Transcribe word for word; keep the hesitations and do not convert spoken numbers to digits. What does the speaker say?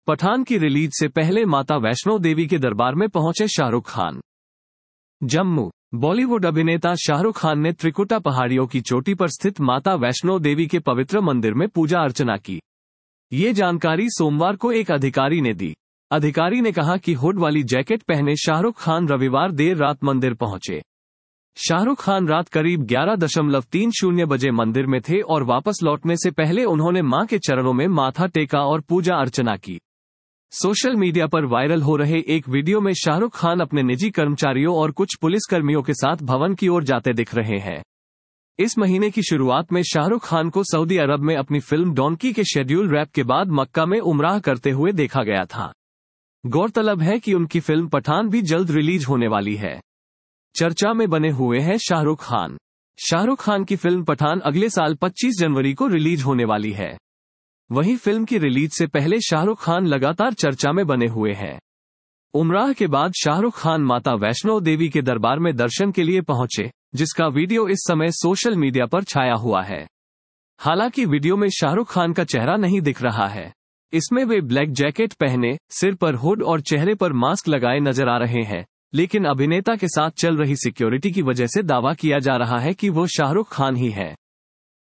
पठान की रिलीज से पहले माता वैष्णो देवी के दरबार में पहुंचे शाहरुख खान। जम्मू। बॉलीवुड अभिनेता शाहरुख खान ने त्रिकुटा पहाड़ियों की चोटी पर स्थित माता वैष्णो देवी के पवित्र मंदिर में पूजा अर्चना की। ये जानकारी सोमवार को एक अधिकारी ने दी। अधिकारी ने कहा कि हुड वाली जैकेट पहने शाहरुख खान रविवार देर रात मंदिर पहुंचे। शाहरुख खान रात करीब ग्यारह दशमलव तीन शून्य बजे मंदिर में थे और वापस लौटने से पहले उन्होंने मां के चरणों में माथा टेका और पूजा अर्चना की। सोशल मीडिया पर वायरल हो रहे एक वीडियो में शाहरुख खान अपने निजी कर्मचारियों और कुछ पुलिसकर्मियों के साथ भवन की ओर जाते दिख रहे हैं। इस महीने की शुरुआत में शाहरुख खान को सऊदी अरब में अपनी फिल्म डॉन्की के शेड्यूल रैप के बाद मक्का में उमराह करते हुए देखा गया था। गौरतलब है कि उनकी फिल्म पठान भी जल्द रिलीज होने वाली है। चर्चा में बने हुए हैं शाहरुख खान। शाहरुख खान की फिल्म पठान अगले साल पच्चीस जनवरी को रिलीज होने वाली है। वहीं फिल्म की रिलीज से पहले शाहरुख खान लगातार चर्चा में बने हुए हैं। उमराह के बाद शाहरुख खान माता वैष्णो देवी के दरबार में दर्शन के लिए पहुंचे, जिसका वीडियो इस समय सोशल मीडिया पर छाया हुआ है। हालांकि वीडियो में शाहरुख खान का चेहरा नहीं दिख रहा है। इसमें वे ब्लैक जैकेट पहने, सिर पर हुड और चेहरे पर मास्क लगाए नजर आ रहे हैं, लेकिन अभिनेता के साथ चल रही सिक्योरिटी की वजह से दावा किया जा रहा है कि वो शाहरुख खान ही है।